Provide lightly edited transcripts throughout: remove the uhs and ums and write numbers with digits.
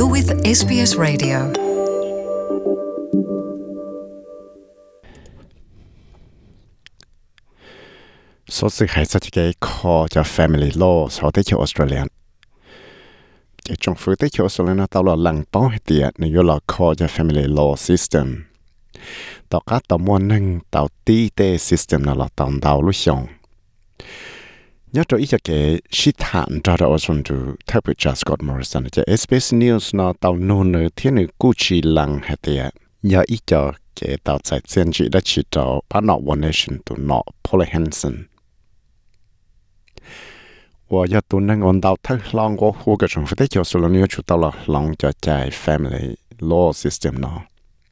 You're with SBS Radio. Số sự hay sao cái kho cho family law sau tới chỗ Australia. Cái trong phương tới chỗ Australia nó tao là lăng bao hết tiệt nếu là kho cho family law system. Tao cá tao muốn nâng tao tí tê system nào là tao đào lúc xong. Nhớ cho ý cho cái shit hạn ra đó Australia to type cho Scott Morrison cái SBS News nó tao nôn nữa thiên nữ cú chi lăng hết tiệt. Nhớ ý cho cái tao chạy trên chỉ đã chỉ cho bắt nọ One Nation to nọ Paul Hansen. 我要都能按到头啷个活个政府的就是了，你要出到了啷个在 family law system 呢？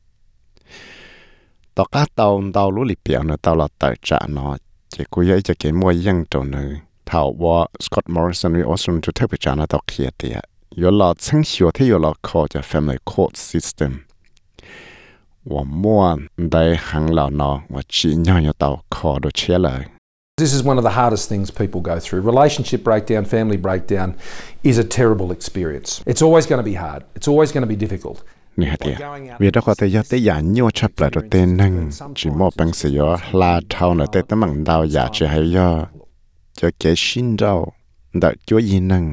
大家到路里边呢，到了大家呢，结果有一个么样做呢？头我 Scott Morrison 为 Australia 就特别讲了到起的，有了程序的有了靠着 family court system。我么在行了呢，我只要要到靠到起来。 This is one of the hardest things people go through. Relationship breakdown, family breakdown is a terrible experience. It's always going to be hard. It's always going to be difficult. Nè tiệt, vì đó có thể do tới giả nhiều chấp lại rồi tên nâng chỉ một bằng sự do là thao nữa tới tấm bằng đào giả chỉ hay do cho cái xin đâu đợi chúa gì nâng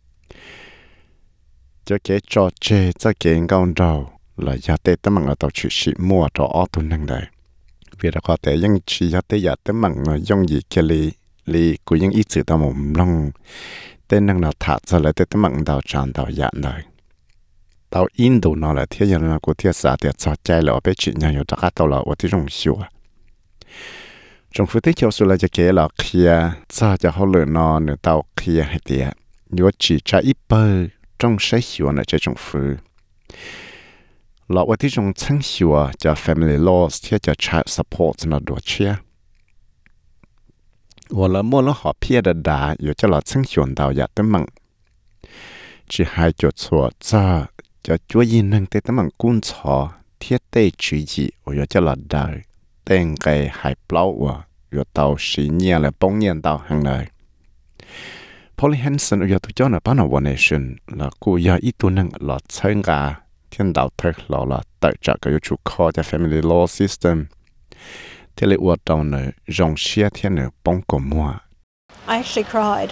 cho cái trò chơi cho cái con đầu là do tới tấm bằng ở tàu chịu sĩ mua cho ô tô nâng đây. Vì đó có thể những chỉ cho tới giờ tới mặn nó dùng gì kia li của những ý sự tao mồm long tên năng nào thả ra lại tới mặn đào tràn đào dạn đời tao in đồ nó là thiết nhận là của thiết xã thiết cho chạy là bé chuyện nhau cho các tao là ởที่ rong xua trong phút tích chiều là cái là kia cho họ lựa nó nữa tao kia hay tiệt nếu chỉ chạy ít bơ trong sách xua là trong phút là ởที่ trongชั้นชัวจะ family laws ที่จะ child support นะดูเชียว่าละมั่วละหอบเพียดดาอยู่จะละชั้นชัวดาวอยากตั้งมั่งจะให้จุดชัวจะช่วยยินนึงแต่ตั้งมั่งกุ้นชอเทียเตจุยจีอยู่จะละดาเต็งไกให้เปล่าว่าอยู่เตาสีเนียและป้องเนียนเตาหังเลย Paul Hansen อยู่ตัวเจ้าหน้าบ้าน One Nation แล้วกูอยากอีตัวนึงละเชิงกาthiên đạo thật là tại trả cái chủ kho cho family law system thế là hoạt động này rong xia thiên này bóng cổ mua. I actually cried.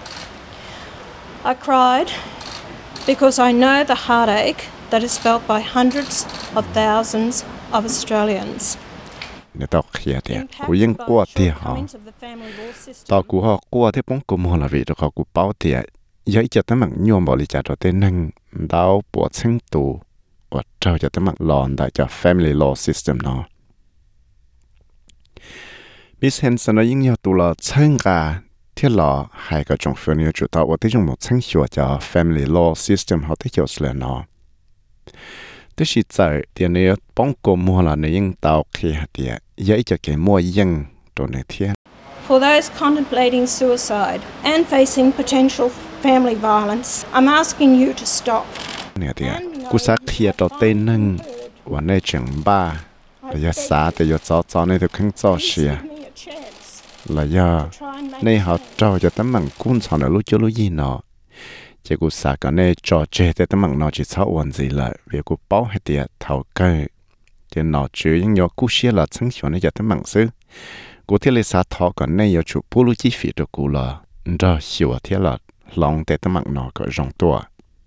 I cried because I know the heartache that is felt by hundreds of thousands of Australians. Nếu tao khía thì cú yên qua thì họ tao cú họ qua thì bóng cổ mua là vì tao cú bảo thì vậy cho tao mặc nhiều bảo lý trả cho tên năng đau bộ sinh tù và trao cho tấm mặt lòn tại cho family law system nó. Miss Hansen nói những nhiều tụ là chân cả thiết lọ hai cái trong phương nhiều chủ tạo và tới trong một chân hiệu cho family law system họ tới chỗ sửa nó. Tới khi chạy thì nếu bóng cổ mua là nếu những tàu khi hạt địa vậy cho cái mua dân đồ này thiết. For those contemplating suicide and facing potential family violence, I'm asking you to stop. Nè thì cú sát kia cho tên nâng và nơi chẳng ba là do xã thì do cho này thì không cho xìa là do nơi họ cho tấm bằng cuốn sổ này lúc cho lúc gì nọ chỉ cú sát cái này cho chơi thì tấm bằng nó chỉ sau ổn gì lại vì cú bảo hết tiệt thầu cây thì nó chịu những nhỏ cú xìa là chẳng chịu này cho tấm bằng xứ cú thiết lấy sát thọ cái này do chụp bút chi phí được cú là đó hiểu thiết là lòng để tấm bằng nó có rong tua.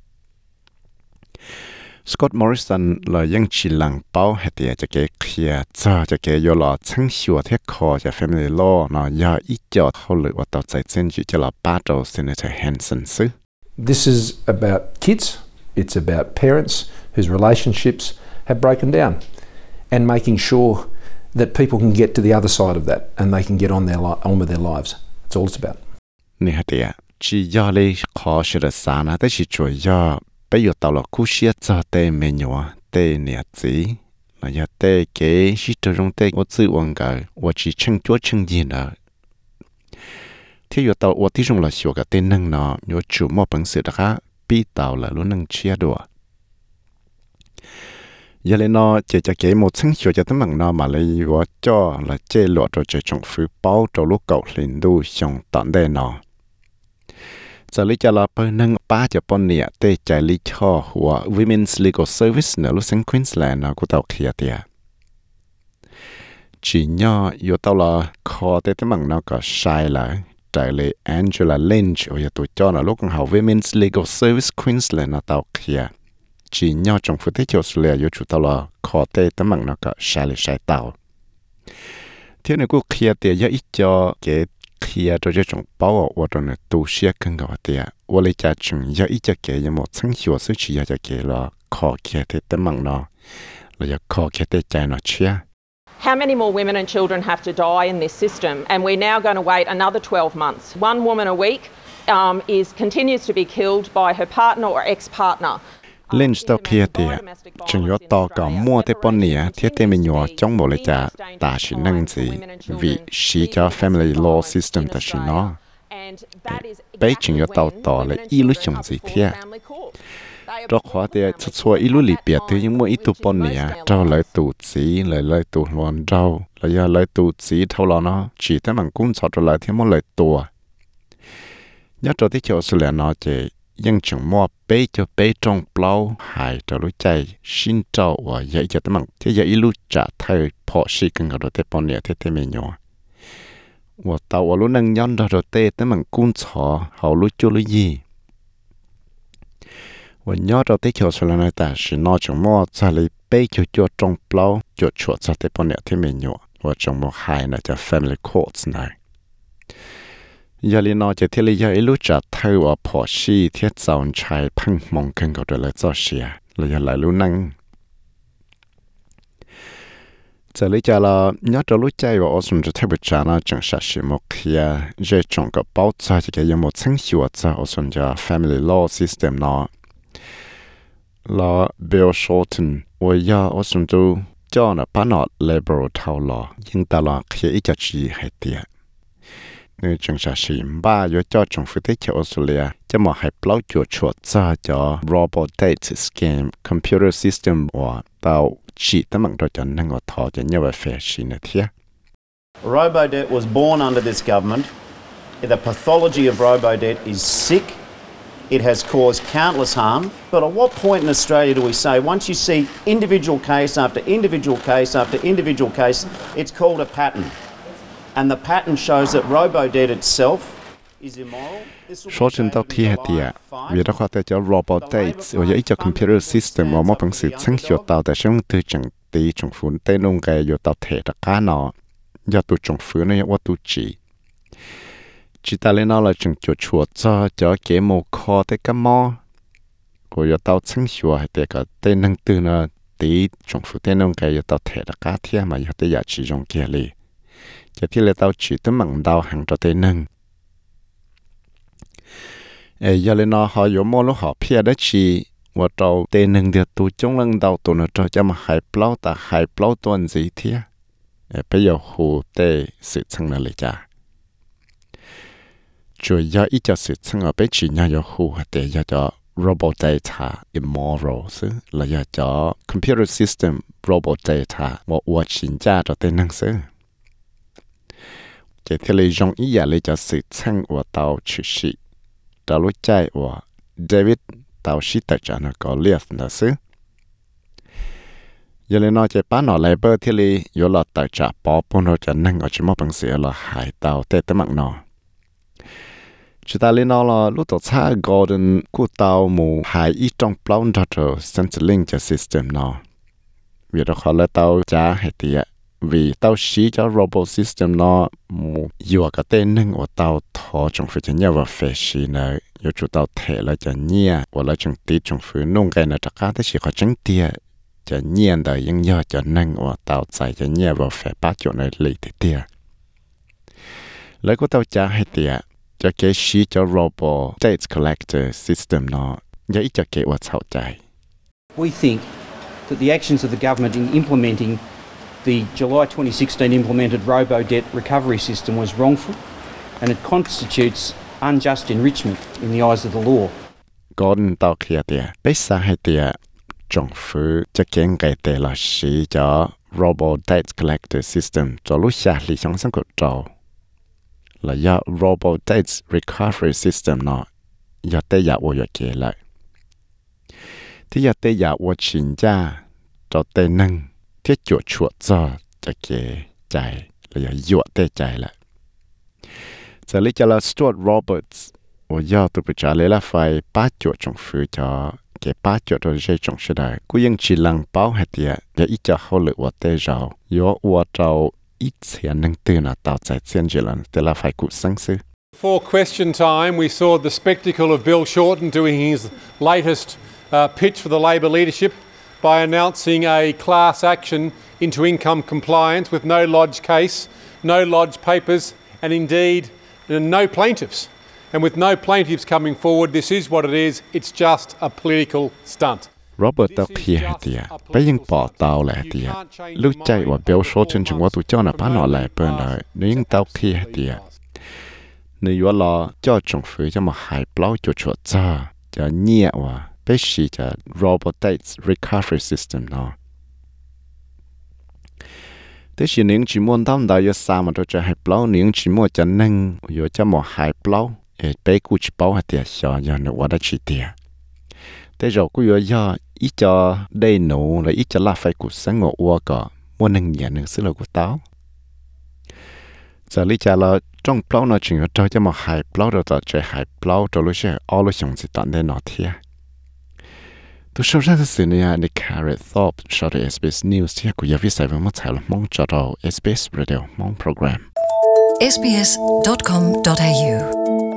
Scott Morrison là những chỉ lăng bao hết tiệt cho cái kia cho cái do là chân hiệu thiết kho cho family law nó do ít cho hậu lựa và tạo ra chân chỉ cho là battle Senator Hansen xứ. This is about kids. It's about parents whose relationships have broken down and making sure that people can get to the other side of that and they can get on with their lives. That's all it's about. Nè hết tiệt chỉ do lấy khó sự là sao na tới chỉ chủ do bây giờ tao là cú xia cho tê mê nhỏ tê nhẹ gì là giờ tê cái chỉ cho trong tê我自问个我只称做称gì nữa thì giờ tao我ที่中là学个tê năng nó nhớ chủ một bằng sự đó bị tao là luôn năng chia đùa giờ lên nó chỉ cho cái một称学cho tấm bằng nó mà lấy我cho là chế lụa cho trong phứ bao cho lúc cậu lên đu xong tận đây nó จะลิจะลาเปินนั่งป้าจะปนเนี่ยเตะใจลิช่อหัว Women's Legal Service เนลุเซนควีนส์แลนด์นะกูเตาเคลียเตียจีน่าอยู่เตาละคอเตะมังนะก็ใช่ละใจเลย Angela Lynch โอ้ยตัวจอนะลูกของเขา Women's Legal Service Queensland นะเตาเคลียจีน่าจงฟุตที่จะสุเลียอยู่จุดเตาละคอเตะมังนะก็ใช่เลยใช่เตาเที่ยวนี้กูเคลียเตียอีจอเกเคลียตัวจะจงเป้าว่าตอนนี้ตัวเสียกันกับเตียว่าเลยจะจึงอีจะเกยังหมดทั้งหัวสุชีจะเกละคอเคลียเตะมังนะเราจะคอเคลียเตะใจนะเชีย How many more women and children have to die in this system? And we're now going to wait another 12 months. One woman a week continues to be killed by her partner or ex-partner. Lên tàu kia thì chừng yếu to cả mua tế bọn nĩa thiết tế mình nhỏ trong bộ lấy trả ta chỉ năng gì vì sĩ cho family law system ta chỉ nó bây chừng yếu tàu tỏ là ý lúc chồng gì thế đó khó thì xuất xua ý lúc lì biệt thứ những mua ít tụ bọn nĩa trao lời tụ chỉ lời tụ loạn trao lời tụ chỉ thâu lo nó chỉ tới bằng cũng cho lời thêm một lời tụ nhớ cho tí chỗ sự lẽ nó chỉยังจังมัวเป้จะเป้จงเปล่าหายจะรู้ใจชินเจ้าว่าใหญ่จะตั้งที่ใหญ่รู้จักเธอพอสิกันกับเราเตปอนเนี่ยเตไม่ยอว่าเต่าว่ารู้นั่งย้อนเราเตตั้งกุ้งฉอเขารู้จุลุยีว่าย้อนเราเตเขียวสุดแล้วแต่สินอจังมัวจะเลยเป้จะจวดจงเปล่าจวดฉวดจะเตปอนเนี่ยเตไม่ยอว่าจังมัวหายน่ะจะ family courts ไหนยาลีนอจะเทลียาอิลุจัดเธอว่าพอชีเทียจาวชายพังมองกันก็เลยเจ้าเชียเลยยาไหลรู้นั่งจะลิจาละยอดจะรู้ใจว่าอสมจะเทบิจานะจังชาชิมกเฮียเจจงกับเป้าใจจะแกยังหมดทั้งหัวจะอสมจะ family law system เนาะละเบลชอร์ตันว่ายาอสมจูเจ้าน่ะป้านอ liberal เท่าละยังตลอดเฮียอีจะจีให้เตียngười trong xã hội ba do cho trong phương tiết cho Australia cho một hai bao chuột chuột cho robot date scam computer system và tàu chỉ tấm bằng cho năng ở thọ cho nhau về phê xin thế. Robodebt was born under this government. The pathology of Robodebt is sick. It has caused countless harm. But at what point in Australia do we say once you see individual case after individual case after individual case, it's called a pattern? And the pattern shows that Robodebt itself is immoral. Số trên tàu kia thì vì đó có thể cho robot dates và cho computer system và một bằng sự sáng tạo tạo tại trong từ chẳng tí trong phun tên nông cái do tạo thể đặc cá nó do tụ trong phun nóว่าtụ chỉ ta lên nó là chẳng chuột cho cái mô kho tới cái mò của do tạo sáng tạo hay tới cái tên năng từ nó tí trong phun tên nông cái do tạo thể đặc cá thế mà do tới giá trị trong kia liจะที่เราchỉ tới mảng đào hàng cho tới nâng. Giờ lên nó họ có mua lúc họ phía đó chỉ và trâu tới nâng được tụ trong lần đầu tụ nó cho mà hai plau ta hai plau tuần gì thế. Bây giờ hồ tê sự chăng là lấy cha. Rồi giờ ít cho sự chăng ở bên chỉ nhà giờ hồ tê giờ cho robot data immoral chứ là giờ cho computer system robot data một vật chính cha cho tới nâng chứ. Chỉ thì lấy dòng ý lấy cho sự chăng của tàu chữ sĩ tàu lối chạy của David tàu sĩ tại trả nó có liệt là xứ giờ lấy nó chỉ bán nó lại bơ thì lấy yếu là tại trả bỏ bông nó cho năng ở chỉ một bằng sữa là hải tàu tê tới mạng nó chỉ ta lấy nó là lúc tổ xa golden của tàu mù hải ít trong plow data centralink cho system nó vì đó khó là tàu trả hay tiệt vì tao xí cho robot system nó vừa cái tên nâng của tao thọ trong phía chân nhau và phải xí này yêu chủ tao thể là cho nhia và là trong tí trong phía nông cái này tất cả tất chỉ có tránh tia cho nhia đời nhưng do cho nâng và tao chạy cho nhia và phải bắt chỗ này lì thế tia lấy của tao trả hay tia cho cái xí cho robot data collector system nó giờ ít cho cái và thảo chạy. We think that the actions of the government in implementing the July 2016 implemented Robodebt recovery system was wrongful and it constitutes unjust enrichment in the eyes of the law. Gordon tao kia tia, bây giờ hay tia,政府จะเก่งcái tia là sử cho robot data collector system cho lúc xa lý trong sáng của trâu. Là do robot data recovery system nó giờ tê giả ô giờ kể lại thì giờ tê giả ô chính ra cho tê nâng thiết chuột chuột cho kể chạy là giờ dọa tê chạy lại giờ lấy cho là Stuart Roberts ô giờ tụi bị trả lấy là phải ba chuột trong phía cho cái ba chuột rồi dây trong sẽ đại cú yên chỉ lăng báo hết tiệt giờ ít cho hậu lực ô tê rau yo ô trâu ít tiền nâng tư là tạo giải chiến chỉ là tê là phải cụ sáng sư. For question time, we saw the spectacle of Bill Shorten doing his latest pitch for the Labor leadership by announcing a class action into income compliance with no lodged case, no lodged papers, and indeed no plaintiffs. And with no plaintiffs coming forward, this is what it is. It's just a political stunt. Robert tao kia hạt tiệt, bây giờ bỏ tao lại tiệt. Lúc chạy và Bill Shorten chúng tôi cho nó bán nó lại bên đời, nếu tao kia hạt tiệt. Nếu là cho trong phía cho mà hại bao cho chuột cho nhẹ và bây giờ cho robotics recovery system nó. Thế thì nếu chỉ muốn tao đã có sao mà cho hại bao nếu chỉ muốn cho nâng cho mà hại bao, bây giờ chỉ bao hạt tiệt cho nó đã chỉ tiệt. Thế rồi cũng do ít cho đây nổ là ít cho là phải cuộc sống ngộ qua cả muốn nâng nhẹ nâng sức lực của tao. Giờ lý cha là trong plau nó chỉ cho mà hai plau rồi cho hai plau cho lúc sẽ ở lúc xong thì tận đây nó thiệt. Tôi sau ra sự này là Carrot Thorpe cho SBS News thiệt của giáo viên sai với một thái là mong cho SBS Radio mong program. sbs.com.au